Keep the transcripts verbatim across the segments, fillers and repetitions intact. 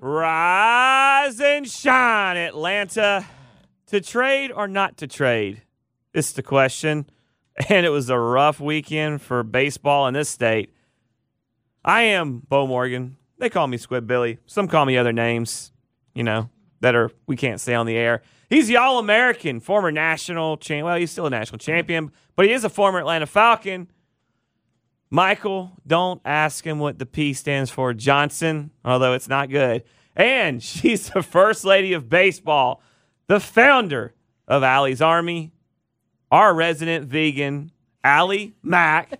Rise and shine, Atlanta. To trade or not to trade? This is the question. And it was a rough weekend for baseball in this state. I am Bo Morgan. They call me Squid Billy. Some call me other names, you know, that are we can't say on the air. He's the All-American, former national champion. Well, he's still a national champion, but he is a former Atlanta Falcon. Michael, don't ask him what the P stands for, Johnson, although it's not good. And she's the first lady of baseball, the founder of Allie's Army, our resident vegan, Allie Mack.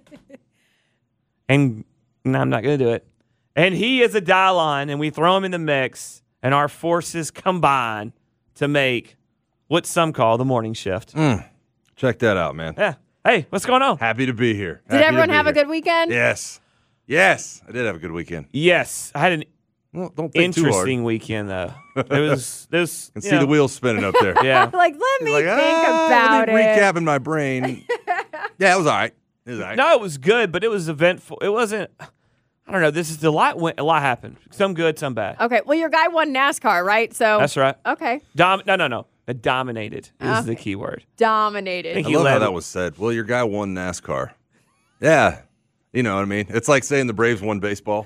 And no, I'm not going to do it. And he is a dial-on, and we throw him in the mix, and our forces combine to make what some call the morning shift. Mm. Check that out, man. Yeah. Hey, what's going on? Happy to be here. Did Happy everyone be have here. a good weekend? Yes. Yes, I did have a good weekend. Yes. I had an Well, don't think too hard. interesting weekend, though. It was, it was, I can you see know, the wheels spinning up there. Yeah. Like, let me Like, think ah, about let me it. recap in my brain. Yeah, it was all right. It was all right. No, it was good, but it was eventful. It wasn't, I don't know. This is a lot, went, a lot happened. Some good, some bad. Okay, well, your guy won NASCAR, right? So That's right. Okay, Dom, no, no, no. It dominated is Okay. the key word. dominated. Thank I He love led how it. that was said. Well, your guy won NASCAR. Yeah. You know what I mean? It's like saying the Braves won baseball.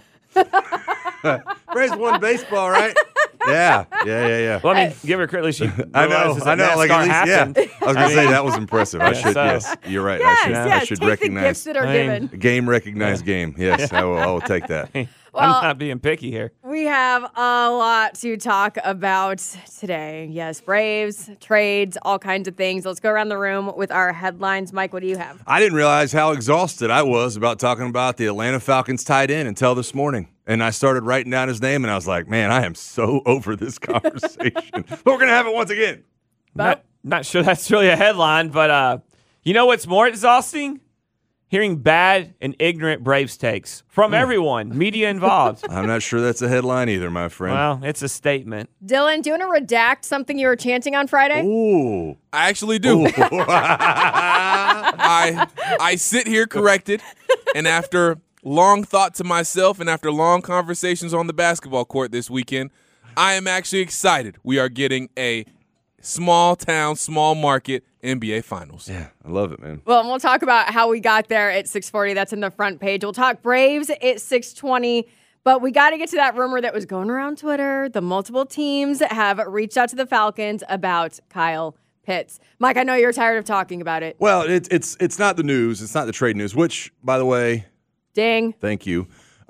Braves won baseball, right? Yeah. Yeah, yeah, yeah. Well, I mean, give her credit. She I know, realizes that I know. Like NASCAR at least, happened. yeah. I was gonna say that was impressive. I Yeah, should, so- yes, you're right. Yes, I should, yes. I should Take the recognize gifts that are I mean, given. game, recognize game. Yes, I will. I will take that. Well- I'm not being picky here. We have a lot to talk about today. Yes, Braves, trades, all kinds of things. Let's go around the room with our headlines. Mike, what do you have? I didn't realize how exhausted I was about talking about the Atlanta Falcons tight end until this morning. And I started writing down his name, and I was like, man, I am so over this conversation. But we're going to have it once again. Not, not sure that's really a headline, but uh, you know what's more exhausting? Hearing bad and ignorant Braves takes from everyone, media involved. I'm not sure that's a headline either, my friend. Well, it's a statement. Dylan, do you want to redact something you were chanting on Friday? Ooh. I actually do. I I sit here corrected, and after long thought to myself and after long conversations on the basketball court this weekend, I am actually excited. We are getting a small town, small market N B A Finals. Yeah, I love it, man. Well, and we'll talk about how we got there at six forty. That's in the front page. We'll talk Braves at six twenty. But we got to get to that rumor that was going around Twitter. The multiple teams have reached out to the Falcons about Kyle Pitts. Mike, I know you're tired of talking about it. Well, it's it's it's not the news. It's not the trade news, which, by the way, Ding. thank you.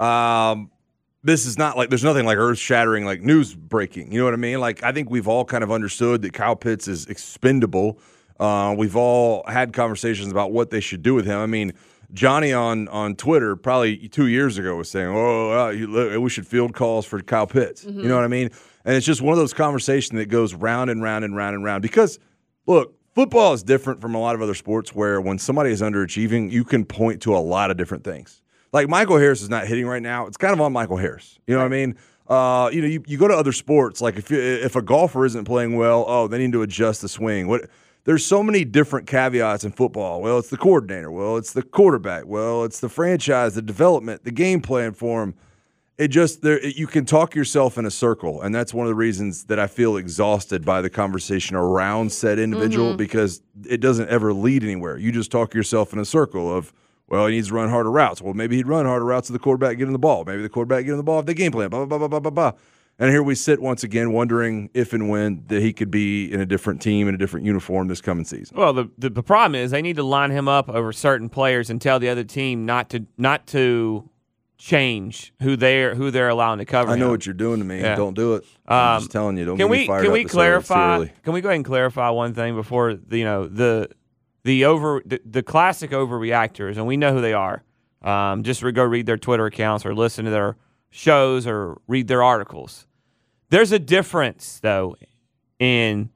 Um, this is not like there's nothing like earth-shattering, like news breaking. You know what I mean? Like I think we've all kind of understood that Kyle Pitts is expendable. Uh, we've all had conversations about what they should do with him. I mean, Johnny on on Twitter probably two years ago was saying, "Oh, uh, you, we should field calls for Kyle Pitts." Mm-hmm. You know what I mean? And it's just one of those conversations that goes round and round and round and round because, look, football is different from a lot of other sports where when somebody is underachieving, you can point to a lot of different things. Like Michael Harris is not hitting right now. It's kind of on Michael Harris. You know what I mean? Uh, you know, you, you go to other sports, like if you, if a golfer isn't playing well, oh, they need to adjust the swing. What? There's so many different caveats in football. Well, it's the coordinator. Well, it's the quarterback. Well, it's the franchise, the development, the game plan for him. It just there you can talk yourself in a circle, and that's one of the reasons that I feel exhausted by the conversation around said individual mm-hmm. because it doesn't ever lead anywhere. You just talk yourself in a circle of, well, he needs to run harder routes. Well, maybe he'd run harder routes to the quarterback getting the ball. Maybe the quarterback getting the ball if the game plan. Blah blah blah blah blah blah. And here we sit once again wondering if and when that he could be in a different team, in a different uniform this coming season. Well, the, the the problem is they need to line him up over certain players and tell the other team not to not to change who they're who they're allowing to cover. I know him. what you're doing to me. Yeah. Don't do it. I'm Um, just telling you. Don't Can get me we fired can up we this clarify? early. Can we go ahead and clarify one thing before the, you know the the over the, the classic overreactors, and we know who they are. Um, just re- go read their Twitter accounts or listen to their shows or read their articles. There's a difference, though, in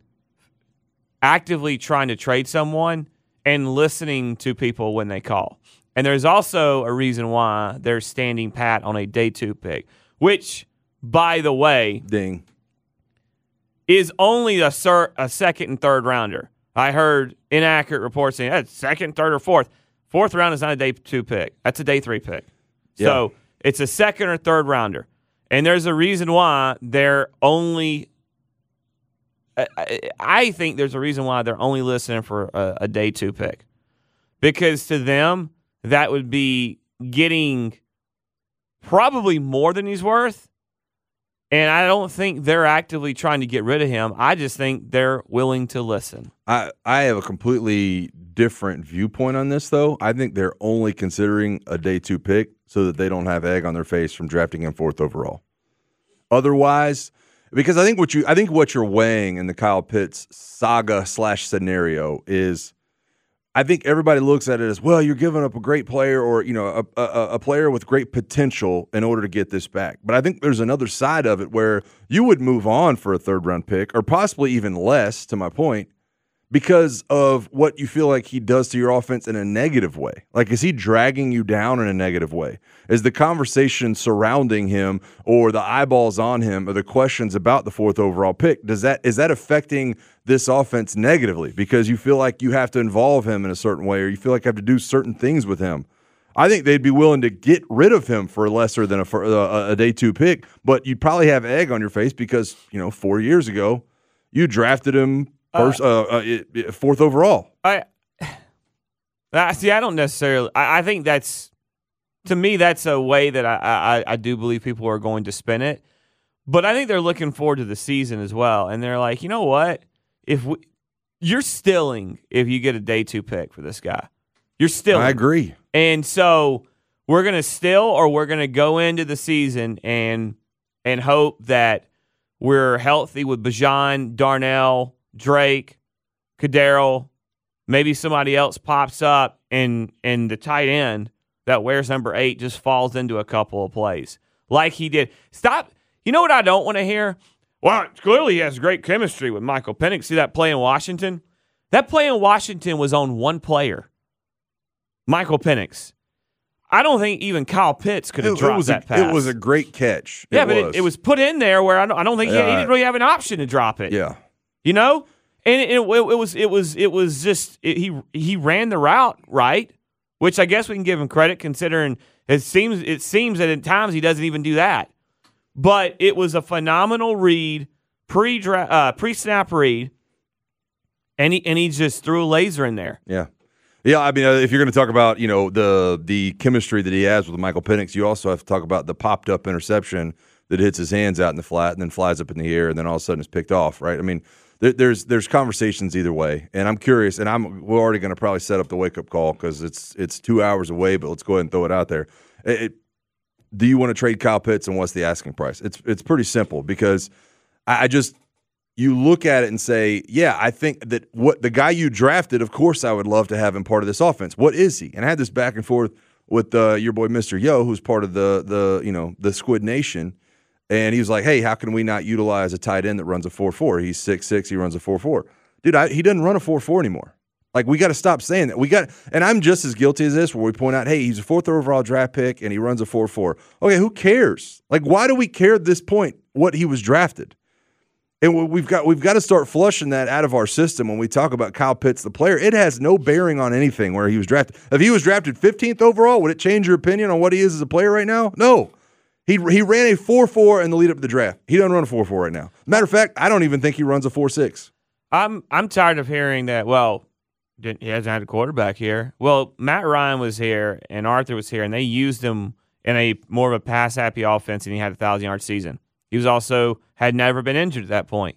actively trying to trade someone and listening to people when they call. And there's also a reason why they're standing pat on a day two pick, which, by the way, Ding. is only a, ser- a second and third rounder. I heard inaccurate reports saying that's second, third, or fourth. Fourth round is not a day two pick. That's a day three pick. Yeah. So it's a second or third rounder. And there's a reason why they're only I, I think there's a reason why they're only listening for a, a day two pick. Because to them, that would be getting probably more than he's worth. And I don't think they're actively trying to get rid of him. I just think they're willing to listen. I, I have a completely different viewpoint on this, though. I think they're only considering a day two pick so that they don't have egg on their face from drafting him fourth overall. Otherwise, because I think what you I think what you're weighing in the Kyle Pitts saga slash scenario is, I think everybody looks at it as, well, you're giving up a great player or, you know, a, a, a player with great potential in order to get this back. But I think there's another side of it where you would move on for a third round pick or possibly even less, to my point, because of what you feel like he does to your offense in a negative way. Like, is he dragging you down in a negative way? Is the conversation surrounding him or the eyeballs on him or the questions about the fourth overall pick, does that is that affecting this offense negatively because you feel like you have to involve him in a certain way or you feel like you have to do certain things with him? I think they'd be willing to get rid of him for lesser than a, for a, a day two pick, but you'd probably have egg on your face because, you know, four years ago you drafted him First, uh, uh, uh, fourth overall. I, I see. I don't necessarily. I, I think that's, to me, that's a way that I, I I do believe people are going to spin it. But I think they're looking forward to the season as well, and they're like, you know what? If we, you're stilling if you get a day two pick for this guy, you're stilling. I agree. And so we're gonna still, or we're gonna go into the season and and hope that we're healthy with Bijan, Darnell, Drake, Kadero, maybe somebody else pops up, and and the tight end that wears number eight just falls into a couple of plays like he did. Stop. You know what I don't want to hear? Well, clearly he has great chemistry with Michael Penix. See that play in Washington? That play in Washington was on one player, Michael Penix. I don't think even Kyle Pitts could have it, dropped it was that a, pass. It was a great catch. Yeah, it but was. It, it was put in there where I don't, I don't think he, Yeah. he didn't really have an option to drop it. Yeah. You know, and it, it, it was it was it was just it, he he ran the route right, which I guess we can give him credit considering it seems it seems that at times he doesn't even do that. But it was a phenomenal read, pre uh, pre snap read, and he and he just threw a laser in there. Yeah. Yeah, I mean, uh, if you're going to talk about, you know, the the chemistry that he has with Michael Penix, you also have to talk about the popped up interception that hits his hands out in the flat and then flies up in the air and then all of a sudden is picked off, right? I mean, there, there's there's conversations either way, and I'm curious, and I'm we're already going to probably set up the wake up call because it's it's two hours away, but let's go ahead and throw it out there. It, it, do you want to trade Kyle Pitts, and what's the asking price? It's it's pretty simple because I, I just you look at it and say, yeah, I think that what the guy you drafted, of course, I would love to have him part of this offense. What is he? And I had this back and forth with uh, your boy Mister Yo, who's part of the the you know the Squid Nation. And he was like, hey, how can we not utilize a tight end that runs a four four? He's six six, he runs a four four. Dude, I, he doesn't run a four four anymore. Like, we got to stop saying that. We got, and I'm just as guilty as this, where we point out, hey, he's a fourth overall draft pick, and he runs a four four. Okay, who cares? Like, why do we care at this point what he was drafted? And we've got we've got to start flushing that out of our system when we talk about Kyle Pitts, the player. It has no bearing on anything where he was drafted. If he was drafted fifteenth overall, would it change your opinion on what he is as a player right now? No. He he ran a four four in the lead up to the draft. He doesn't run a four four right now. Matter of fact, I don't even think he runs a four six. I'm I'm tired of hearing that. Well, didn't, he hasn't had a quarterback here. Well, Matt Ryan was here and Arthur was here, and they used him in a more of a pass happy offense, and he had a thousand yard season. He was also had never been injured at that point.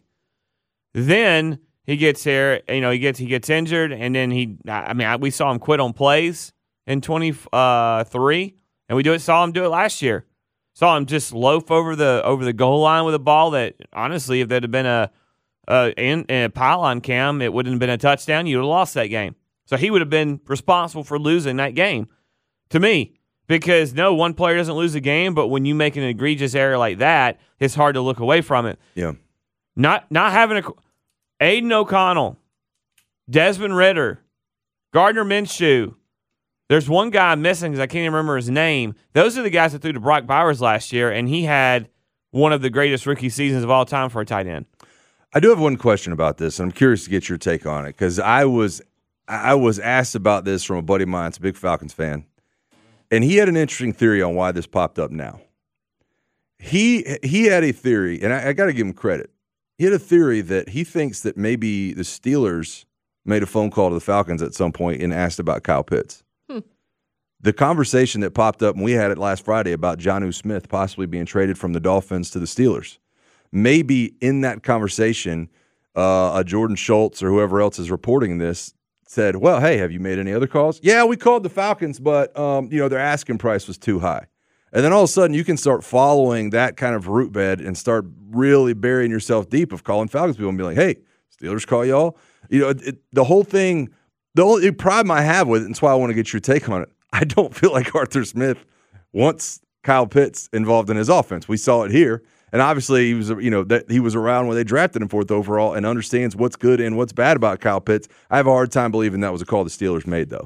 Then he gets here, you know, he gets he gets injured, and then he. I mean, we saw him quit on plays in twenty-three, and we do it saw him do it last year. Saw him just loaf over the over the goal line with a ball that, honestly, if there'd have been a a, in, a pylon cam, it wouldn't have been a touchdown. You'd have lost that game. So he would have been responsible for losing that game, to me. Because, no, one player doesn't lose a game, but when you make an egregious error like that, it's hard to look away from it. Yeah. Not not having a – Aiden O'Connell, Desmond Ridder, Gardner Minshew. There's one guy missing because I can't even remember his name. Those are the guys that threw to Brock Bowers last year, and he had one of the greatest rookie seasons of all time for a tight end. I do have one question about this, and I'm curious to get your take on it because I was I was asked about this from a buddy of mine, it's a big Falcons fan, and he had an interesting theory on why this popped up now. he he had a theory, and I, I got to give him credit. He had a theory that he thinks that maybe the Steelers made a phone call to the Falcons at some point and asked about Kyle Pitts. Hmm. The conversation that popped up, and we had it last Friday about Jonnu Smith possibly being traded from the Dolphins to the Steelers. Maybe in that conversation, uh, a Jordan Schultz or whoever else is reporting this said, well, hey, have you made any other calls? Yeah, we called the Falcons, but um, you know, their asking price was too high. And then all of a sudden you can start following that kind of root bed and start really burying yourself deep of calling Falcons people and be like, hey, Steelers call y'all. You know, it, it, the whole thing, the only problem I have with it, and that's why I want to get your take on it, I don't feel like Arthur Smith wants Kyle Pitts involved in his offense. We saw it here. And obviously, he was, you know, that he was around when they drafted him fourth overall and understands what's good and what's bad about Kyle Pitts. I have a hard time believing that was a call the Steelers made, though.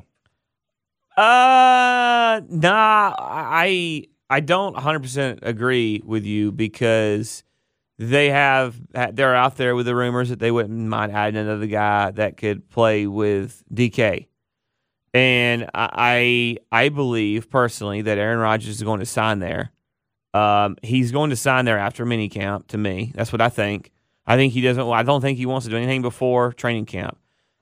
Uh, nah, I I don't one hundred percent agree with you because they have they're out there with the rumors that they wouldn't mind adding another guy that could play with D K. And I I believe personally that Aaron Rodgers is going to sign there. Um, he's going to sign there after minicamp. To me, that's what I think. I think he doesn't. I don't think he wants to do anything before training camp.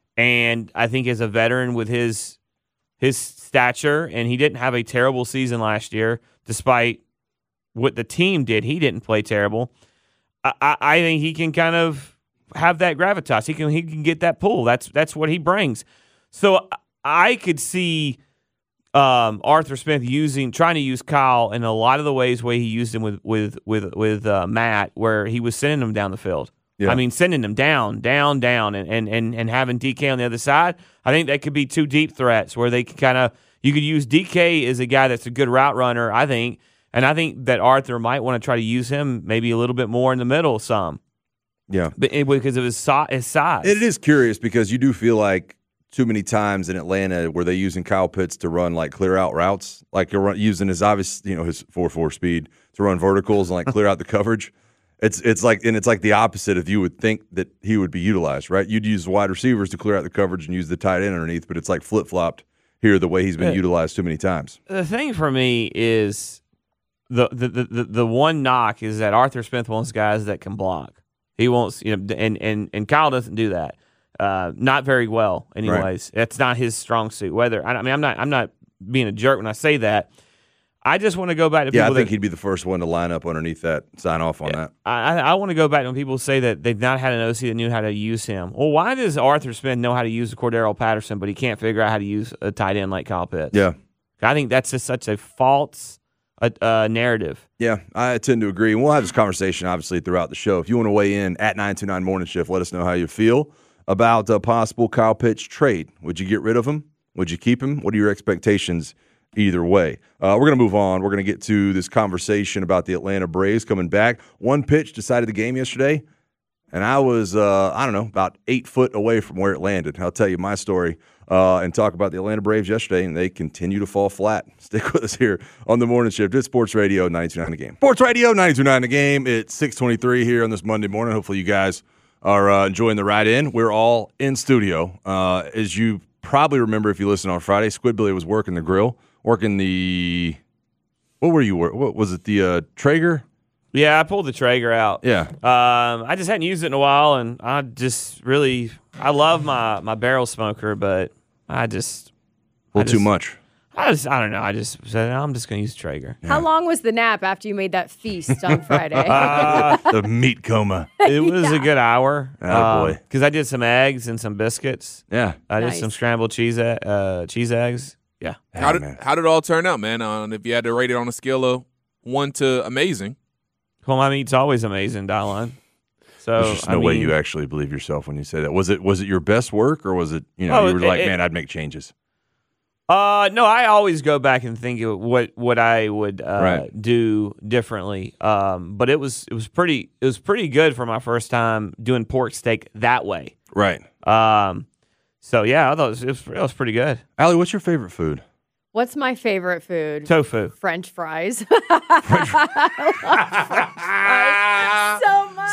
And I think as a veteran with his his stature, and he didn't have a terrible season last year, despite what the team did. He didn't play terrible. I, I, I think he can kind of have that gravitas. He can he can get that pull. That's that's what he brings. So I could see um, Arthur Smith using trying to use Kyle in a lot of the ways way he used him with with with with uh, Matt, where he was sending him down the field. Yeah. I mean, sending them down, down, down, and, and, and, and having D K on the other side. I think that could be two deep threats where they could kind of – you could use D K as a guy that's a good route runner, I think, and I think that Arthur might want to try to use him maybe a little bit more in the middle some. Yeah. But, because of his, so, his size. It is curious because you do feel like too many times in Atlanta where they're using Kyle Pitts to run like clear out routes, like you're using his obvious, you know, his four four speed to run verticals and like clear out the coverage. It's it's like and it's like the opposite of you would think that he would be utilized, right? You'd use wide receivers to clear out the coverage and use the tight end underneath, but it's like flip flopped here the way he's been yeah. utilized too many times. The thing for me is the, the the the one knock is that Arthur Smith wants guys that can block. He wants you know, and and and Kyle doesn't do that, uh, not very well. Anyways, right. That's not his strong suit. Whether I mean, I'm not I'm not being a jerk when I say that. I just want to go back to yeah, people. Yeah, I think that, he'd be the first one to line up underneath that, sign off on yeah, that. I, I want to go back to when people say that they've not had an O C that knew how to use him. Well, why does Arthur Smith know how to use Cordero Patterson, but he can't figure out how to use a tight end like Kyle Pitts? Yeah. I think that's just such a false uh, uh, narrative. Yeah, I tend to agree. And we'll have this conversation, obviously, throughout the show. If you want to weigh in at nine two nine Morning Shift, let us know how you feel about a possible Kyle Pitts trade. Would you get rid of him? Would you keep him? What are your expectations either way? Uh, we're going to move on. We're going to get to this conversation about the Atlanta Braves coming back. One pitch decided the game yesterday, and I was, uh, I don't know, about eight foot away from where it landed. I'll tell you my story uh, and talk about the Atlanta Braves yesterday, and they continue to fall flat. Stick with us here on the Morning Shift. It's Sports Radio ninety-two point nine The Game. Sports Radio ninety-two point nine The Game. It's six twenty-three here on this Monday morning. Hopefully you guys are uh, enjoying the ride in. We're all in studio. Uh, as you probably remember if you listened on Friday, Squidbilly was working the grill. Working the, what were you, what was it, the uh, Traeger? Yeah, I pulled the Traeger out. Yeah. Um, I just hadn't used it in a while, and I just really, I love my, my barrel smoker, but I just. A little too much. I just, I don't know, I just said, I'm just going to use Traeger. How yeah. long was the nap after you made that feast on Friday? uh, the meat coma. It was yeah. a good hour. Oh, um, boy. Because I did some eggs and some biscuits. Yeah. I did nice. some scrambled cheese, uh, cheese eggs. Yeah. How did man. how did it all turn out, man? Uh, if you had to rate it on a scale of one to amazing. Well, my meat's always amazing, Dylan. So there's just no I mean, way you actually believe yourself when you say that. Was it was it your best work, or was it you know oh, you were it, like, it, man, I'd make changes? Uh, no, I always go back and think of what what I would uh, right. do differently. Um, but it was it was pretty it was pretty good for my first time doing pork steak that way. Right. Um. So, yeah, I thought it was, it was, it was pretty good. Allie, what's your favorite food? What's my favorite food? Tofu. French fries. French fries. So much.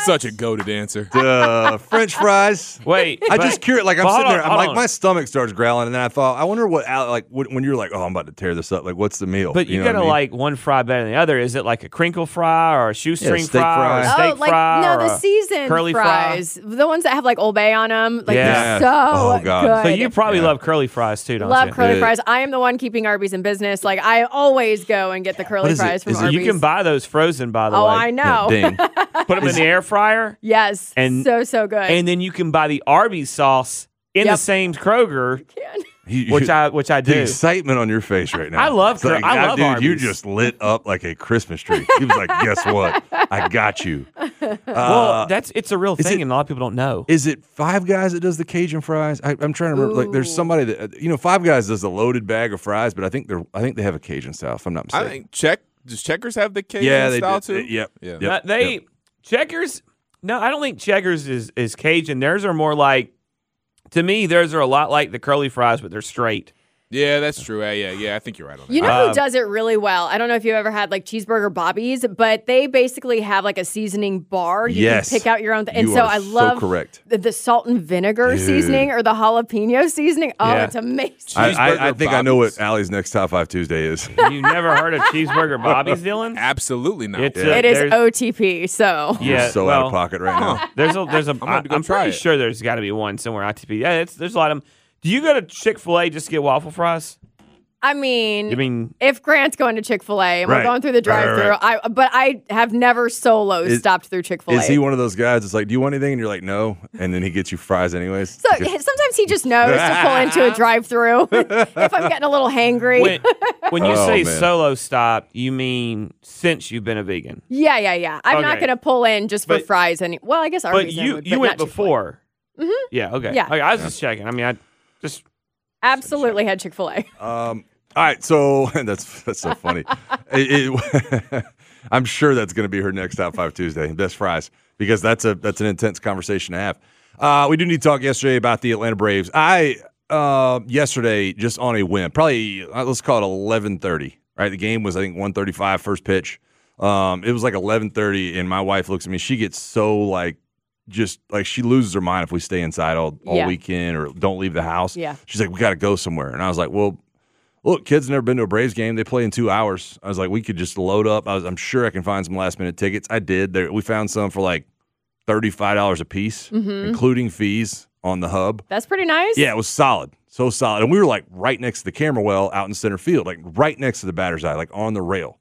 Such a goated answer. Uh, French fries. Wait, I but- just curious. Like I'm but hold sitting there, on, I'm hold like on. my stomach starts growling, and then I thought, I wonder what Al- like when when you're like, oh, I'm about to tear this up. Like, what's the meal? But you, know gotta what I mean? like one fry better than the other. Is it like a crinkle fry or a shoestring steak fry, fry. or a steak oh, like fry? no, or the a seasoned curly fries, the ones that have like Old Bay on them. Like Yeah. they're so Oh, God. good. So you probably Yeah. love curly fries too, don't love you? curly Yeah. fries. I am the one keeping Arby's in business. Like I always go and get the curly What is it? fries from Is it- Arby's. You can buy those frozen, by the oh, way. I know. Yeah, ding. Put them in the air fryer, Yes, And- so so good. and then you can buy the Arby's sauce in Yep. the same Kroger, He- which I which I the do. excitement on your face right now. I love It's cur- I God, love dude, you Arby's. just lit up like a Christmas tree. He was like, guess what? I got you. well, Uh, that's it's a real is thing, it- and a lot of people don't know. Is it Five Guys that does the Cajun fries? I, I'm trying to remember. Like, there's somebody that you know, Five Guys does a loaded bag of fries, but I think they're I think they have a Cajun style. If I'm not I mistaken. think Check does Checkers have the Cajun yeah, they style do. too? Yep. Yeah. Yep. Uh, they Yep. Checkers. No, I don't think Checkers is is Cajun. Theirs are more like, to me, theirs are a lot like the curly fries, but they're straight. Yeah, that's true. Yeah, yeah, yeah. I think you're right on that. You know Um, who does it really well? I don't know if you've ever had like cheeseburger Bobbies, but they basically have like a seasoning bar. You Yes. can pick out your own. Th- and You so are I so love correct. The, the salt and vinegar Dude. seasoning or the jalapeno seasoning. Oh, Yeah. it's amazing. I, I, I Cheeseburger think I know what Bobbies. Allie's next top five Tuesday is. You've never heard of cheeseburger Bobby's, Dylan? Absolutely not. It's Yeah. a- it is there's- O T P. So You're Yeah, so well, out of pocket right now. There's a there's a gonna I, go I'm try pretty it. sure there's got to be one somewhere I T P. Yeah, it's, there's a lot of them. Do you go to Chick-fil-A just to get waffle fries? I mean, I mean, if Grant's going to Chick Fil A and Right. we're going through the Right, right, drive-through, right. I but I have never solo Is- stopped through Chick Fil A. Is he one of those guys that's like, do you want anything? And you're like, no. And then he gets you fries anyways. So sometimes he just knows to pull into a drive-through if I'm getting a little hangry. when, when you Oh, say man. solo stop, you mean since you've been a vegan. Yeah, yeah, yeah. I'm not Okay. going to pull in just for But- fries. Any well, I guess But Arby's I you would, you but went not Chick-fil-A. before. Mm-hmm. Yeah. Okay. Yeah. Okay, I was just checking. I mean, I just Absolutely had Chick Fil A. Um, all right, so that's that's so funny. It- it- I'm sure that's going to be her next top five Tuesday, best fries, because that's a that's an intense conversation to have. Uh, we do need to talk yesterday about the Atlanta Braves. I uh, yesterday just on a whim, probably uh, let's call it eleven thirty. Right, the game was I think one thirty-five first pitch. Um, it was like eleven thirty, and my wife looks at me. She gets so like. Just like she loses her mind if we stay inside all, all Yeah. weekend or don't leave the house. Yeah. She's like, we got to go somewhere. And I was like, well, look, kids never been to a Braves game. They play in two hours. I was like, we could just load up. I was, I'm sure I can find some last minute tickets. I did. There, we found some for like thirty-five dollars a piece, including fees on the hub. That's pretty nice. Yeah, it was solid. So solid. And we were like right next to the camera well out in center field, like right next to the batter's eye, like on the rail.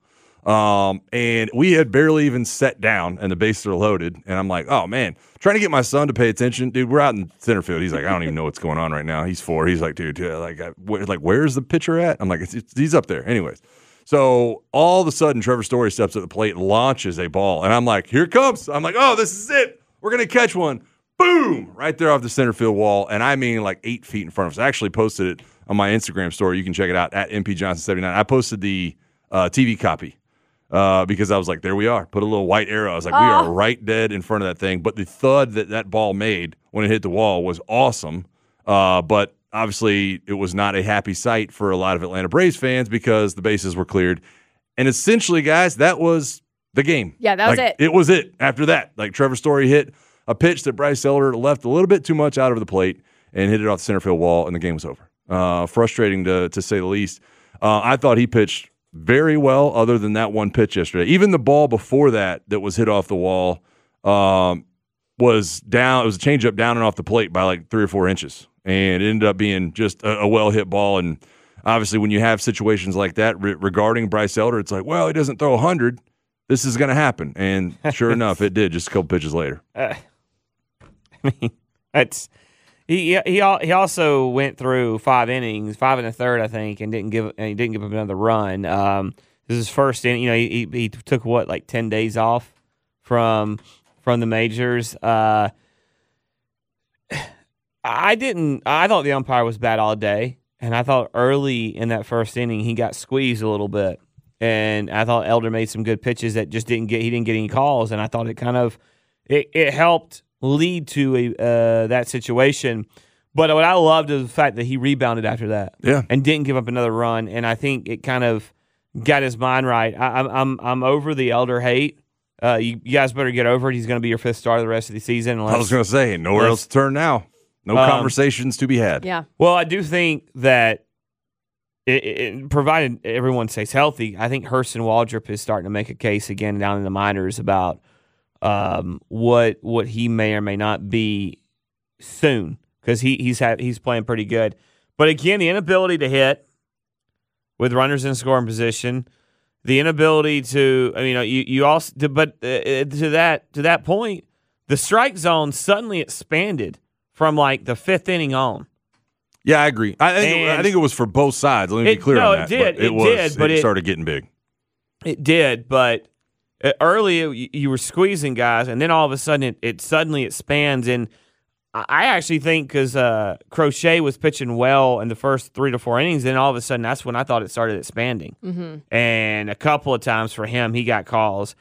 Um, and we had barely even sat down and the bases are loaded. And I'm like, oh man, trying to get my son to pay attention. Dude, we're out in center field. He's like, I don't even know what's going on right now. He's four. He's like, dude, dude like, I, where, like, where's the pitcher at? I'm like, it's, it's, he's up there. Anyways. So all of a sudden, Trevor Story steps at the plate, launches a ball. And I'm like, here it comes. I'm like, oh, this is it. We're going to catch one. Boom! Right there off the center field wall. And I mean like eight feet in front of us. I actually posted it on my Instagram story. You can check it out at M P Johnson seventy-nine. I posted the uh, T V copy. Uh, because I was like, there we are. Put a little white arrow. I was like, we are right dead in front of that thing. But the thud that that ball made when it hit the wall was awesome. Uh, but obviously, it was not a happy sight for a lot of Atlanta Braves fans because the bases were cleared. And essentially, guys, that was the game. Yeah, that was Like, it. It was it after that. Like Trevor Story hit a pitch that Bryce Elder left a little bit too much out of the plate and hit it off the center field wall, and the game was over. Uh, frustrating to to say the least. Uh, I thought he pitched very well, other than that one pitch yesterday. Even the ball before that that was hit off the wall um, was down. It was a changeup down and off the plate by like three or four inches, and it ended up being just a, a well hit ball. And obviously, when you have situations like that re- regarding Bryce Elder, it's like, well, he doesn't throw a hundred. This is going to happen, and sure enough, it did. Just a couple pitches later. Uh, I mean, that's he. He al- he also went through five innings, five and a third, I think, and didn't give and he didn't give up another run. Um, this is his first inning. You know, he, he he took what like ten days off from from the majors. Uh, I didn't. I thought the umpire was bad all day, and I thought early in that first inning he got squeezed a little bit, and I thought Elder made some good pitches that just didn't get. He didn't get any calls, and I thought it kind of it, it helped lead to a uh, that situation. But what I loved is the fact that he rebounded after that, Yeah. and didn't give up another run, and I think it kind of got his mind right. I, I'm I'm I'm over the Elder hate. Uh, you, you guys better get over it. He's going to be your fifth starter the rest of the season. Unless, I was going to say, nowhere else to turn now. No um, conversations to be had. Yeah. Well, I do think that it, it, provided everyone stays healthy, I think Hurston Waldrop is starting to make a case again down in the minors about um, what what he may or may not be soon, because he he's ha- he's playing pretty good. But again, the inability to hit with runners in scoring position, the inability to, I mean, you you also, but uh, to that to that point, the strike zone suddenly expanded from like the fifth inning on. Yeah, I agree. I think And I think it was for both sides. Let me it, be clear no, on that. it did. But it, it was, did, but it, it started getting big. It did, but uh, early you, you were squeezing guys, and then all of a sudden it, it suddenly expands. And I I actually think because uh, Crochet was pitching well in the first three to four innings, then all of a sudden that's when I thought it started expanding. Mm-hmm. And a couple of times for him, he got calls.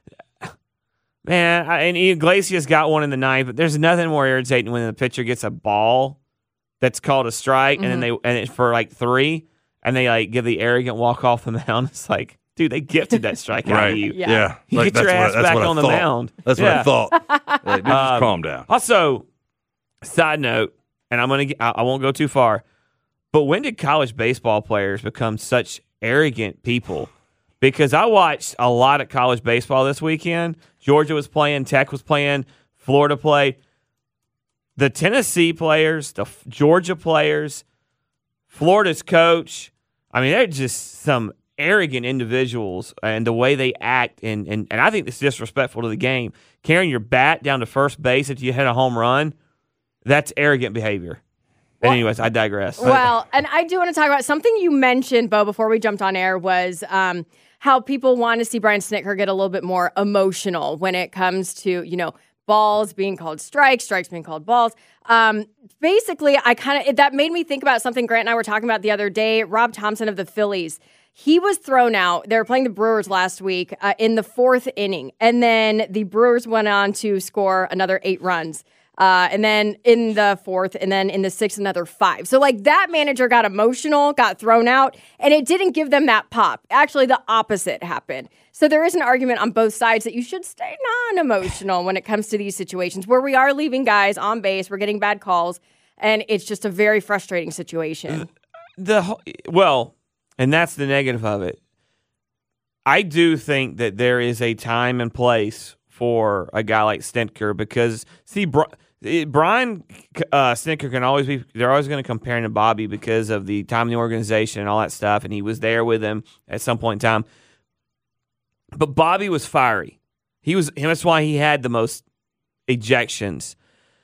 Man, I, and Iglesias got one in the ninth, but there's nothing more irritating when the pitcher gets a ball that's called a strike, mm-hmm. and then they and it's for like three, and they like give the arrogant walk off the mound. It's like, dude, they gifted that strike out Right. of you. Yeah. Yeah. You Like, get your that's ass what- that's back what I on the thought. mound. That's Yeah. what I thought. Like, dude, just Um, calm down. Also, side note, and I'm gonna get, I I won't go too far, but when did college baseball players become such arrogant people? Because I watched a lot of college baseball this weekend. Georgia was playing, Tech was playing, Florida played. The Tennessee players, the F- Georgia players, Florida's coach, I mean, they're just some arrogant individuals, and the way they act, and, and, and I think it's disrespectful to the game. Carrying your bat down to first base if you hit a home run, that's arrogant behavior. Well, anyways, I digress. Well, and I do want to talk about something you mentioned, Bo, before we jumped on air, was um, how people want to see Brian Snitker get a little bit more emotional when it comes to, you know, balls being called strikes, strikes being called balls. Um, basically, I kind of, that made me think about something Grant and I were talking about the other day. Rob Thompson of the Phillies, he was thrown out. They were playing the Brewers last week uh, in the fourth inning. And then the Brewers went on to score another eight runs. Uh, and then in the fourth, and then in the sixth, another five. So, like, that manager got emotional, got thrown out, and it didn't give them that pop. Actually, the opposite happened. So there is an argument on both sides that you should stay non-emotional when it comes to these situations where we are leaving guys on base, we're getting bad calls, and it's just a very frustrating situation. The whole- well, and that's the negative of it. I do think that there is a time and place for a guy like Snitker because, see, Bri- Brian uh, Snitker can always be, they're always going to compare him to Bobby because of the time in the organization and all that stuff, and he was there with him at some point in time. But Bobby was fiery. He was, that's why he had the most ejections.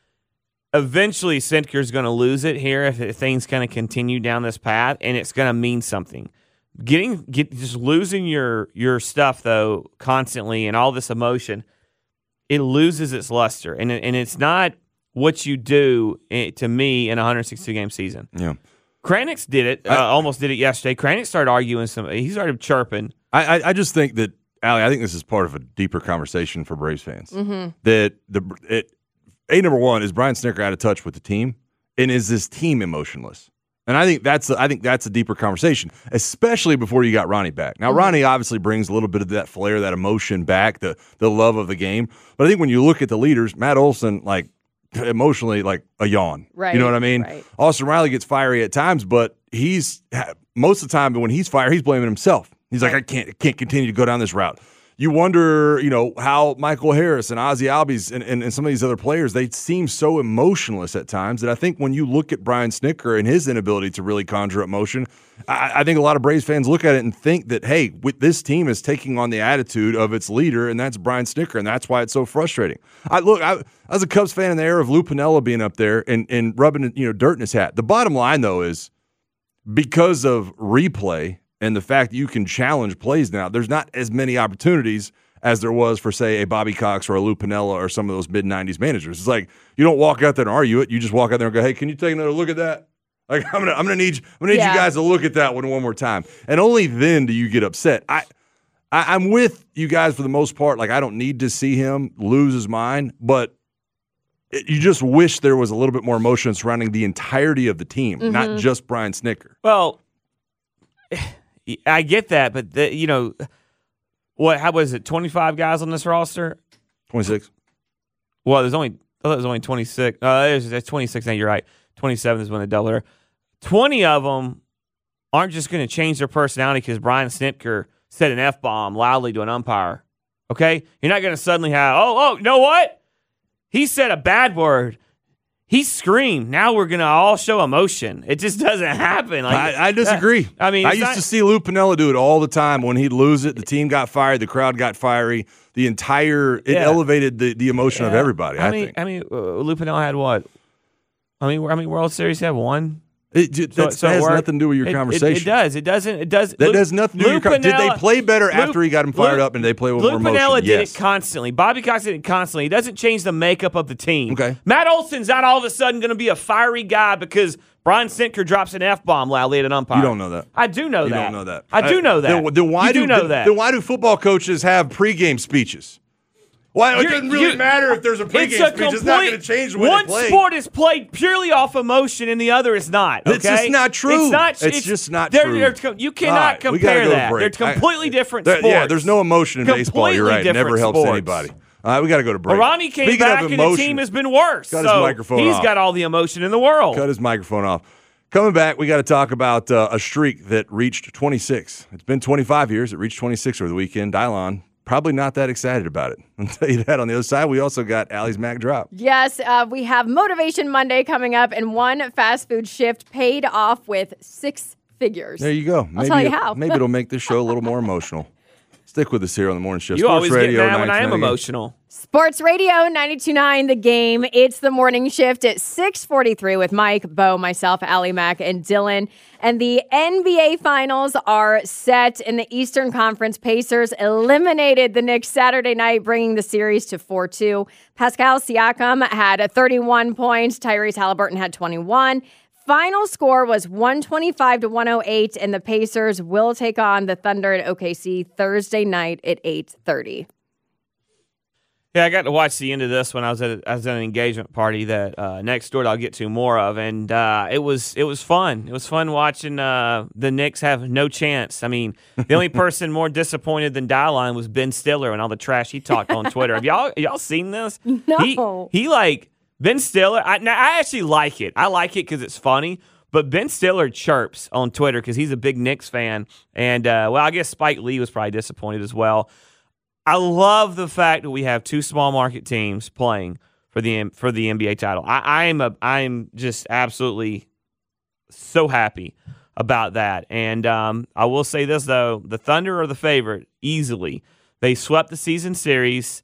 Eventually, Snitker's going to lose it here if, if things kind of continue down this path, and it's going to mean something. Getting get, just losing your your stuff though constantly and all this emotion, it loses its luster, and and it's not what you do to me in a one hundred sixty-two game season. Yeah, Kranich did it, uh, I, almost did it yesterday. Kranich started arguing some. He started chirping. I I, I just think that Allie, I think this is part of a deeper conversation for Braves fans. Mm-hmm. That the it, a number one is Brian Snitker out of touch with the team, and is this team emotionless? And I think that's a, I think that's a deeper conversation, especially before you got Ronnie back. Now, mm-hmm. Ronnie obviously brings a little bit of that flair, that emotion back, the the love of the game. But I think when you look at the leaders, Matt Olson, like emotionally, like a yawn. Right. You know what I mean? Right. Austin Riley gets fiery at times, but he's most of the time when he's fired, he's blaming himself. He's like, I can't I can't continue to go down this route. You wonder, you know, how Michael Harris and Ozzie Albies and, and, and some of these other players, they seem so emotionless at times that I think when you look at Brian Snitker and his inability to really conjure emotion, I, I think a lot of Braves fans look at it and think that, hey, with this team is taking on the attitude of its leader, and that's Brian Snitker, and that's why it's so frustrating. I look, I, I was a Cubs fan in the era of Lou Piniella being up there and, and rubbing, you know, dirt in his hat. The bottom line, though, is because of replay and the fact that you can challenge plays now, there's not as many opportunities as there was for, say, a Bobby Cox or a Lou Piniella or some of those mid nineties managers. It's like you don't walk out there and argue it. You just walk out there and go, hey, can you take another look at that? Like I'm gonna I'm gonna need you, I'm gonna need yeah. you guys to look at that one one more time. And only then do you get upset. I, I I'm with you guys for the most part. Like I don't need to see him lose his mind, but it, you just wish there was a little bit more emotion surrounding the entirety of the team, mm-hmm. not just Brian Snitker. Well, I get that, but the, you know, what? How was it? twenty-five guys on this roster. twenty-six. Well, there's only I thought there's only twenty-six. Uh, there's, there's twenty-six. Now you're right. twenty-seven is when they double her. twenty of them aren't just going to change their personality because Brian Snitker said an F-bomb loudly to an umpire. Okay? You're not going to suddenly have, oh, oh, you know what? He said a bad word. He screamed. Now we're going to all show emotion. It just doesn't happen. Like I, I disagree. I mean, I it's used not- to see Lou Piniella do it all the time. When he'd lose it, the team got fired, the crowd got fiery. The entire it Yeah. elevated the, the emotion of Yeah. everybody. I, I mean, think. I mean, uh, Lou Piniella had what? I mean, how many World Series he had? One. It, it, So- that's- so that it has worked. nothing to do with your It- it- conversation. It, does. It doesn't. It does. That Lou- has nothing to do Lou with your con- Did they Piniella- play better Lou- after he got him fired Lou- up and they play with Lou more emotion? Piniella did Yes. it constantly. Bobby Cox did it constantly. He doesn't change the makeup of the team. Okay. Matt Olson's not all of a sudden going to be a fiery guy because Brian Snitker drops an F-bomb loudly at an umpire. You don't know that. I do know You that. don't know that. I do know that. Then, then why you do, know then, that. Then why do football coaches have pregame speeches? Why it You're- doesn't really you- matter if there's a pregame It's a speech. It's not going to complete- change the way one they play. sport is played purely off emotion, and the other is not. Okay? It's just not true. It's not. It's just not they're- true. they're com- you All cannot right, we gotta compare go to that. break. They're completely I- different there- sports. Yeah, there's no emotion in baseball. You're right. It never Completely helps different anybody. sports. All right, we got to go to break. Ronnie came Speaking back, of and the emotion, team has been worse. Cut his so microphone he's off. got all the emotion in the world. Cut his microphone off. Coming back, we got to talk about uh, a streak that reached twenty-six. It's been twenty-five years. It reached twenty-six over the weekend. Dylon, probably not that excited about it. I'll tell you that. On the other side, we also got Allie's Mac Drop. Yes, uh, we have Motivation Monday coming up, and one fast food shift paid off with six figures. There you go. Maybe tell you it- how. maybe it'll make this show a little more emotional. Stick with us here on the morning show. You Sports always Radio, get mad when I am ninety-two point nine. emotional. Sports Radio ninety-two point nine, The Game. It's the morning shift at six forty-three with Mike, Bo, myself, Allie Mack, and Dylan. And the N B A Finals are set in the Eastern Conference. Pacers eliminated the Knicks Saturday night, bringing the series to four two. Pascal Siakam had thirty-one points. Tyrese Halliburton had twenty-one. Final score was one twenty-five to one oh eight, and the Pacers will take on the Thunder at O K C Thursday night at eight thirty. Yeah, I got to watch the end of this when I was at, a, I was at an engagement party that uh, next door that I'll get to more of, and uh, it was it was fun. It was fun watching uh, the Knicks have no chance. I mean, the only person more disappointed than Dylon was Ben Stiller and all the trash he talked on Twitter. Have y'all y'all seen this? No. He, he like Ben Stiller. I, now, I actually like it. I like it because it's funny. But Ben Stiller chirps on Twitter because he's a big Knicks fan, and uh, well, I guess Spike Lee was probably disappointed as well. I love the fact that we have two small market teams playing for the for the N B A title. I, I am a I am just absolutely so happy about that. And um, I will say this though: the Thunder are the favorite easily. They swept the season series,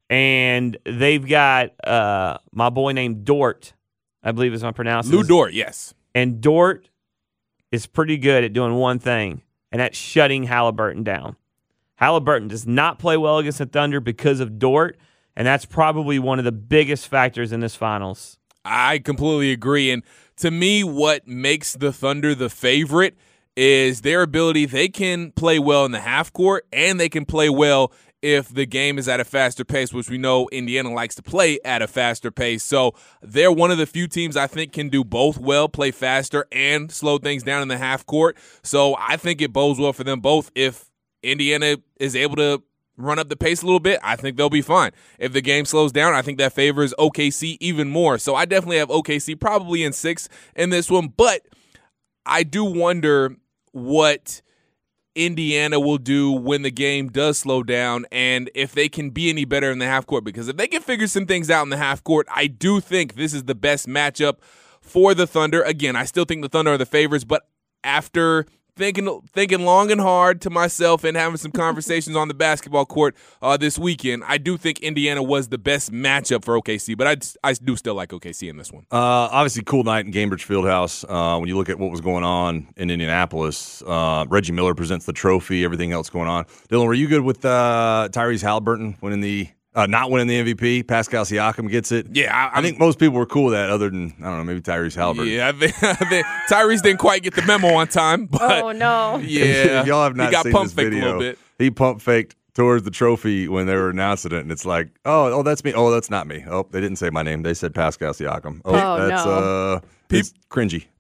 and they've got uh, my boy named Dort, I believe is how I pronounce it. Lou Dort, yes. And Dort is pretty good at doing one thing, and that's shutting Halliburton down. Halliburton does not play well against the Thunder because of Dort, and that's probably one of the biggest factors in this finals. I completely agree. And to me, what makes the Thunder the favorite is their ability. They can play well in the half court, and they can play well if the game is at a faster pace, which we know Indiana likes to play at a faster pace. So they're one of the few teams I think can do both well, play faster and slow things down in the half court. So I think it bodes well for them both. If Indiana is able to run up the pace a little bit, I think they'll be fine. If the game slows down, I think that favors O K C even more. So I definitely have O K C probably in six in this one, but I do wonder what Indiana will do when the game does slow down and if they can be any better in the half court. Because if they can figure some things out in the half court, I do think this is the best matchup for the Thunder. Again, I still think the Thunder are the favorites, but after thinking thinking long and hard to myself and having some conversations on the basketball court uh, this weekend, I do think Indiana was the best matchup for O K C, but I, I do still like O K C in this one. Uh, obviously, cool night in Gainbridge Fieldhouse. Uh, when you look at what was going on in Indianapolis, uh, Reggie Miller presents the trophy, everything else going on. Dylan, were you good with uh, Tyrese Halliburton winning the uh, not winning the M V P? Pascal Siakam gets it. Yeah, I, I think most people were cool with that, other than I don't know, maybe Tyrese Halliburton. Yeah, I think, I think Tyrese didn't quite get the memo on time, but Oh, no. yeah, Y'all have not he got seen pump this faked video. a little bit. He pump faked towards the trophy when they were announcing it, and it's like, oh, oh, that's me. Oh, that's not me. Oh, they didn't say my name. They said Pascal Siakam. Oh, Oh, that's no. uh, it's cringy.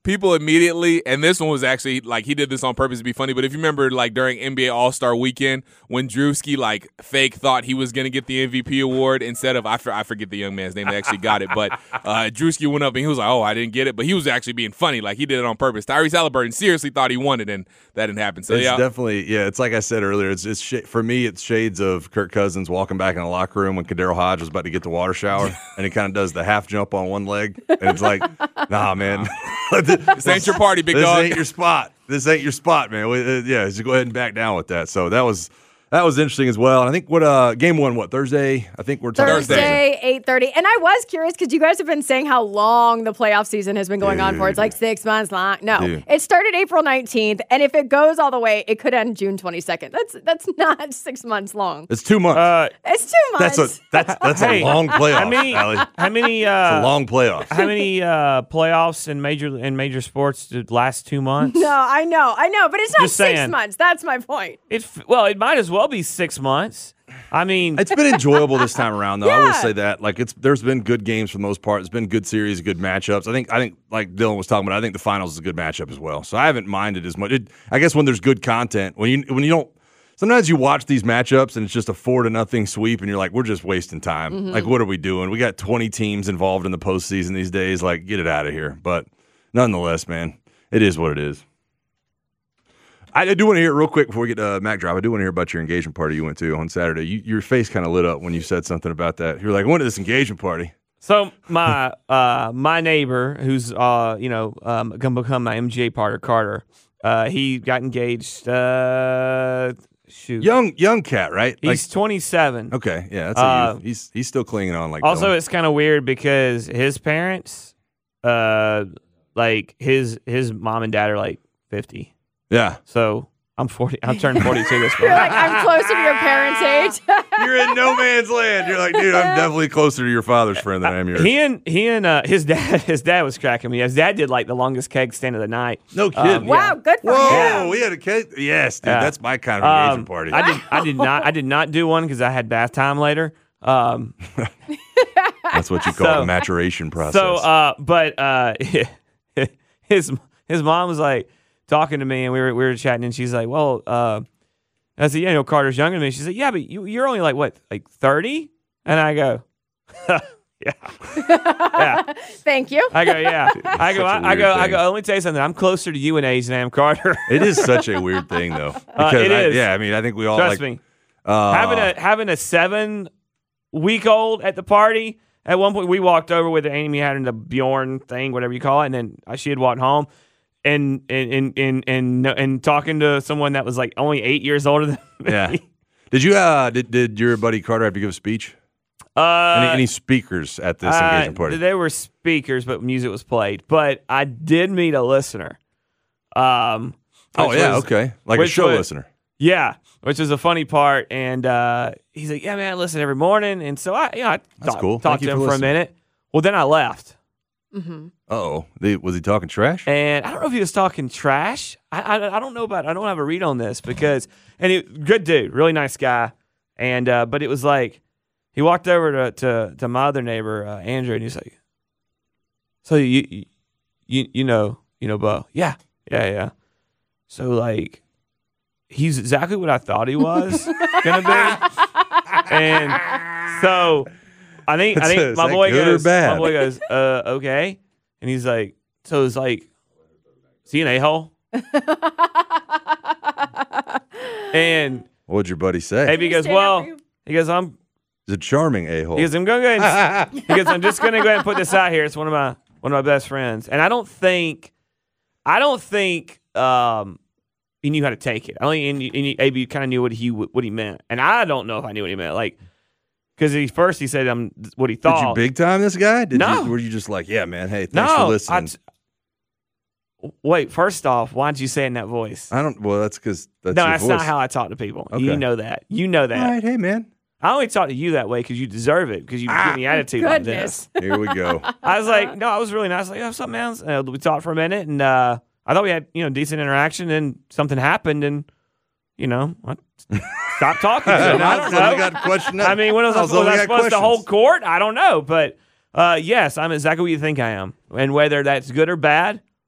people immediately, and this one was actually like he did this on purpose to be funny, but if you remember like during N B A All-Star Weekend when Drewski like fake thought he was going to get the M V P award instead of, I, for, I forget the young man's name that actually got it, but uh, Drewski went up and he was like, oh, I didn't get it, but he was actually being funny. Like he did it on purpose. Tyrese Halliburton seriously thought he won it, and that didn't happen. So it's yeah. definitely, yeah, it's like I said earlier, it's, it's sh- for me, it's shades of Kirk Cousins walking back in the locker room when Kadero Hodge was about to get the water shower, and he kind of does the half jump on one leg, and it's like, nah, man. This ain't your party, big this dog. This ain't your spot. This ain't your spot, man. We, uh, yeah, just go ahead and back down with that. So that was that was interesting as well. And I think what uh, game one, what Thursday? I think we're talking Thursday, eight thirty. And I was curious because you guys have been saying how long the playoff season has been going Dude. on for. It's like six months long. No, Dude. it started April nineteenth, and if it goes all the way, it could end June twenty-second. That's that's not six months long. It's two months. Uh, It's two months. that's a that's that's Hey, a long playoff. how many? Allie. How many? It's Uh, a long playoff. how many uh, playoffs in major in major sports did last two months? No, I know, I know, but it's not Just six saying. months. That's my point. It f- well, it might as well be six months. I mean, It's been enjoyable this time around, though. I will Yeah. say that. Like it's there's been good games for the most part. It's been good series, good matchups. I think I think like Dylan was talking about, I think the finals is a good matchup as well. So I haven't minded as much. It, I guess when there's good content, when you when you don't sometimes you watch these matchups and it's just a four to nothing sweep and you're like, we're just wasting time. Mm-hmm. Like, what are we doing? We got twenty teams involved in the postseason these days. Like, get it out of here. But nonetheless, man, it is what it is. I do want to hear real quick before we get to uh, Mac Drop. I do want to hear about your engagement party you went to on Saturday. You, your face kind of lit up when you said something about that. You were like, I went to this engagement party. so my uh, my neighbor, who's uh, you know um, going to become my M G A partner, Carter. Uh, he got engaged. Uh, shoot, Young young cat, right? he's twenty-seven. okay, yeah, that's a Uh, youth. He's he's still clinging on like. Also, Dylan. it's kind of weird because his parents, uh, like his his mom and dad are like fifty. yeah, So I'm forty. I'm turning forty-two this You're month. like, I'm closer to your parents' age. you're in no man's land. You're like, dude, I'm definitely closer to your father's friend than I am yours. He and he and uh, his dad. His dad was cracking me. His dad did like the longest keg stand of the night. no kidding. Wow, good for Whoa, him. we had a kid. Yes, dude, Yeah. that's my kind of Um, engagement party. I did. I did not. I did not do one because I had bath time later. Um, that's what you call so- the maturation process. so, uh, but uh, his his mom was like talking to me, and we were we were chatting, and she's like, "Well," uh, I said, "Yeah, you know, Carter's younger than me." She said, "Yeah, but you you're only like what, like thirty?" And I go, "Yeah, yeah." Thank you. I go, "Yeah." I go, Such a I, I weird go, I thing. go. Let me tell you something. I'm closer to you in age than I am Carter. It is such a weird thing, though. Because Uh, it I- is. yeah, I mean, I think we all Trust like me. uh, having a having a seven week old at the party. At one point, we walked over with Amy having the Bjorn thing, whatever you call it, and then she had walked home, and and and and and, and talking to someone that was like only eight years older than me. Yeah. Did you? Uh, did did your buddy Carter have to give a speech? Uh, Any, any speakers at this uh, engagement party? There were speakers, but music was played. But I did meet a listener. Um, oh which yeah, was- okay, like a which show was- listener. Yeah, which is a funny part. And uh, he's like, "Yeah, man, I listen every morning." And so I, you know, I That's talk- cool. talked Thank you to him for for a listening. minute. Well, then I left. Mm-hmm. Oh, was he talking trash? And I don't know if he was talking trash. I, I I don't know about. I don't have a read on this because and he good dude, really nice guy. And uh, but it was like he walked over to to, to my other neighbor uh, Andrew, and he's like, "So you you you know you know Bo? Yeah, yeah, yeah. So like he's exactly what I thought he was gonna be, and so I think I Is think my that boy good or goes bad? my boy goes uh okay." And he's like, so it's like, is he an a-hole? And What'd your buddy say? Abby goes, stand up well, for you? he goes, I'm, He's a charming a hole. he goes, I'm going to go ahead and, he goes, I'm just going to go ahead and put this out here. It's one of my, one of my best friends. And I don't think, I don't think, um, he knew how to take it. I only, and, and Abby kind of knew what he, what he meant. And I don't know if I knew what he meant. Like, because he first he said um what he Did thought. you big time this guy? Did No. you, were you just like, yeah, man? Hey, thanks no, for I listening. t- wait. First off, why'd you say it in that voice? I don't. Well, that's because that's no, your that's voice. not how I talk to people. Okay. You know that. You know that. All right, hey, man. I only talk to you that way because you deserve it because you give me attitude like Goodness. this. Here we go. I was like, no, I was really nice. Like, oh, something else. Uh, we talked for a minute, and uh, I thought we had you know decent interaction. And something happened, and you know, I stopped talking. to him. I don't So we know. got a question. I mean, when was, I, was so we I got supposed to questions. hold court? I don't know, but uh, yes, I'm exactly what you think I am. And whether that's good or bad,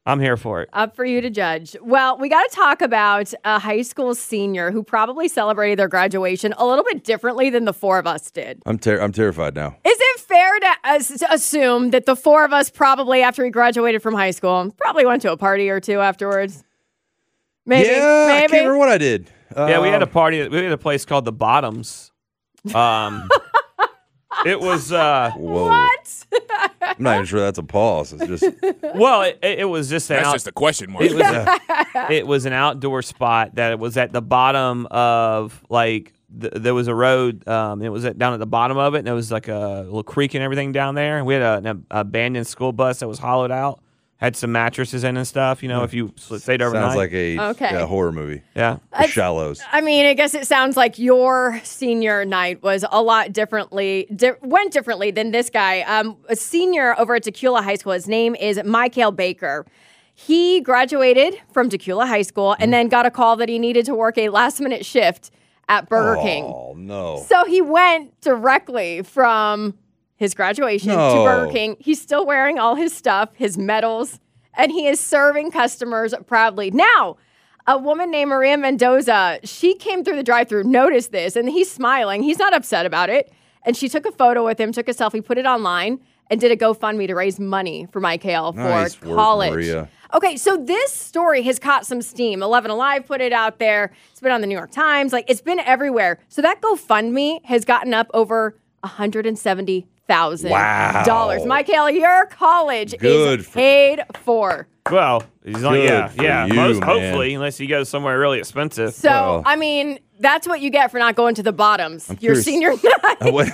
I'm here for it. Up for you to judge. Well, we got to talk about a high school senior who probably celebrated their graduation a little bit differently than the four of us did. I'm ter- I'm terrified now. Is it fair to, as- to assume that the four of us probably, after we graduated from high school, probably went to a party or two afterwards? Maybe. Yeah, Maybe. I can't remember what I did. Yeah, we had a Um, party. We had a place called the Bottoms. Um, it was uh, Whoa. What? I'm not even sure that's a pause. It's just well, it, it was just an That's out, just a question mark. it was it was an outdoor spot that was at the bottom of like th- there was a road. Um, it was at, down at the bottom of it, and there was like a little creek and everything down there. And we had a, an abandoned school bus that was hollowed out, had some mattresses in and stuff. You know, if you stayed overnight. sounds like a Okay. yeah, horror movie. yeah. The Shallows. I mean, I guess it sounds like your senior night was a lot differently, di- went differently than this guy. Um, a senior over at Tequila High School. His name is Michael Baker. He graduated from Tequila High School and then got a call that he needed to work a last minute shift at Burger King. Oh no. So he went directly from his graduation to No. Burger King. He's still wearing all his stuff, his medals, and he is serving customers proudly. Now, a woman named Maria Mendoza, she came through the drive-thru, noticed this, and he's smiling. He's not upset about it. And she took a photo with him, took a selfie, put it online, and did a GoFundMe to raise money for Michael for Nice work, college. Maria. Okay, so this story has caught some steam. eleven Alive put it out there. It's been on the New York Times. Like, it's been everywhere. So that GoFundMe has gotten up over one hundred seventy thousand dollars. Wow. Michael, your college Good is for- paid for. Well, he's like, Good yeah, for yeah. you, Most man. hopefully, unless he goes somewhere really expensive. So, Well- I mean, that's what you get for not going to the bottoms. Your curious. senior night. Uh, what-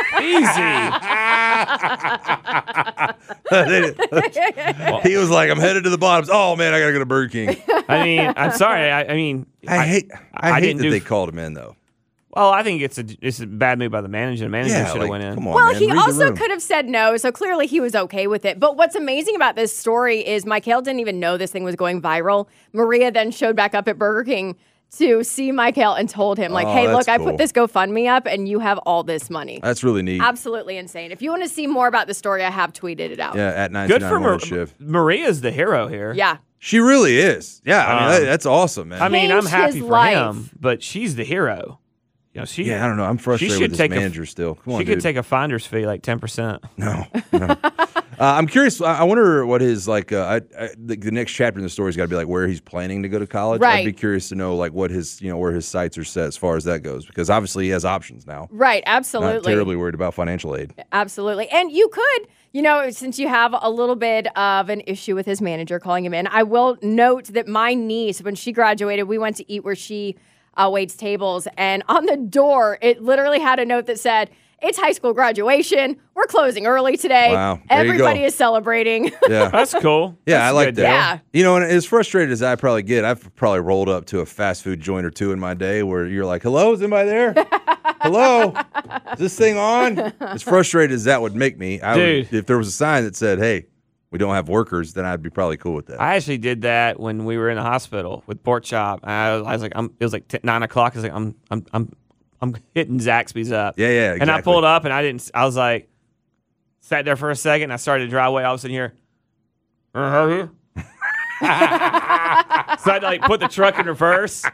Easy. he was like, I'm headed to the bottoms. Oh man, I gotta go to Burger King. I mean, I'm sorry. I, I mean, I hate I, I hate didn't that do- they called him in though. well, I think it's a it's a bad move by the manager. The manager Yeah, should have like, went in. come on, Well, man. he read the also room. could have said no, so clearly he was okay with it. But what's amazing about this story is Michael didn't even know this thing was going viral. Maria then showed back up at Burger King to see Michael and told him, like, Oh, hey, that's look, I cool. put this GoFundMe up and you have all this money. That's really neat. Absolutely insane. If you want to see more about the story, I have tweeted it out. Yeah, at Good ninety-nine for Mar- Morning Shift. Maria's the hero here. Yeah. She really is. Yeah, I mean Um, that, that's awesome, man. I mean, I'm Changed happy his for life. him, but she's the hero. You know, she. yeah, I don't know. I'm frustrated should with this take a- manager still. Come on, she could dude. take a finder's fee, like ten percent. No, no. uh, I'm curious. I I wonder what his like. Uh, I, I, the, the next chapter in the story's got to be like where he's planning to go to college. I'd Right. be curious to know like what his you know where his sights are set as far as that goes because obviously he has options now. Right. Not Absolutely. terribly worried about financial aid. Absolutely. And you could, you know, since you have a little bit of an issue with his manager calling him in, I will note that my niece, when she graduated, we went to eat where she uh, waits tables. And on the door, it literally had a note that said, it's high school graduation. We're closing early today. Wow. There you Everybody go. is celebrating. Yeah. That's cool. Yeah, That's I like good, that. Dale. Yeah. You know, and as frustrated as I probably get, I've probably rolled up to a fast food joint or two in my day where you're like, hello, is anybody there? Hello? Is this thing on? As frustrated as that would make me, I Dude. would, if there was a sign that said, hey, we don't have workers, then I'd be probably cool with that. I actually did that when we were in the hospital with Pork Chop. I was, I was like, I'm, it was like t- nine o'clock. I was like, I'm, I'm, I'm, I'm hitting Zaxby's up. Yeah, yeah, And I exactly. pulled up, and I didn't. I was like, sat there for a second. And I started to drive away. I was sitting here. Uh, how are you? So I had to like put the truck in reverse.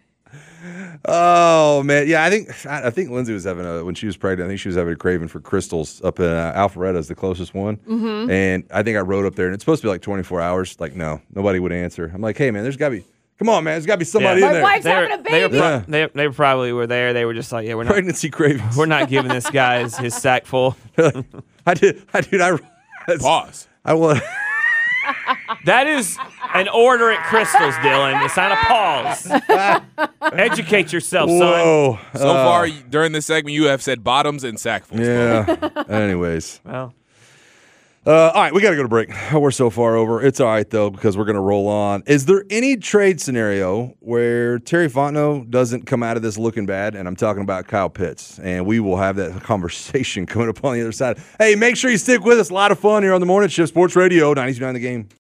Oh man, yeah. I think I I think Lindsay was having a when she was pregnant. I think she was having a craving for crystals up in uh, Alpharetta's the closest one. Mm-hmm. And I think I rode up there, and it's supposed to be like twenty-four hours. Like, no, nobody would answer. I'm like, hey man, there's got to be. Come on, man, there's got to be somebody Yeah. in My there. wife's They were, having a they, were baby. pro- Yeah. they, they probably were there. They were just like, yeah, we're not, Pregnancy cravings. we're not giving this guy his, his sack full. I did. I did. I. Pause. I was. That is an order at Crystal's, Dylan. It's not a pause. Educate yourself, son. Whoa. So Uh, far y- during this segment, you have said bottoms and sackfuls. Yeah. Anyways. Well, Uh, all right, we got to go to break. We're so far over. It's all right, though, because we're going to roll on. Is there any trade scenario where Terry Fontenot doesn't come out of this looking bad? And I'm talking about Kyle Pitts. And we will have that conversation coming up on the other side. Hey, make sure you stick with us. A lot of fun here on the Morning Shift Sports Radio, ninety-two point nine The Game.